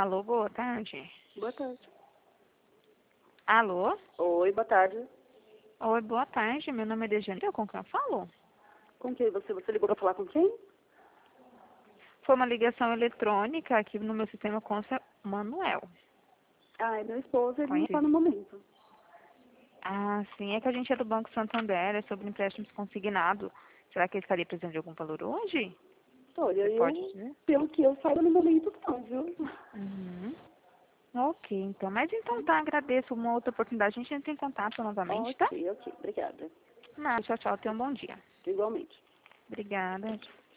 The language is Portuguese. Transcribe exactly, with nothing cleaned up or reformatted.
Alô, boa tarde. Boa tarde. Alô? Oi, boa tarde. Oi, boa tarde. Meu nome é Dejane. Com quem eu falo? Com quem você? Você ligou para falar com quem? Foi uma ligação eletrônica aqui no meu sistema com o seu Manuel. Ah, é meu esposo, ele não Conhece? está no momento. Ah, sim. É que a gente é do Banco Santander, é sobre empréstimos consignados. Será que ele estaria precisando de algum valor hoje? Olha, Você pode eu, dizer? pelo que eu saiba no momento, não, viu? Uhum. Ok, então. Mas então tá, agradeço. Uma outra oportunidade. A gente entra em contato novamente, tá? Ok, ok. Obrigada. Nada, tchau, tchau. Tenha um bom dia. Igualmente. Obrigada.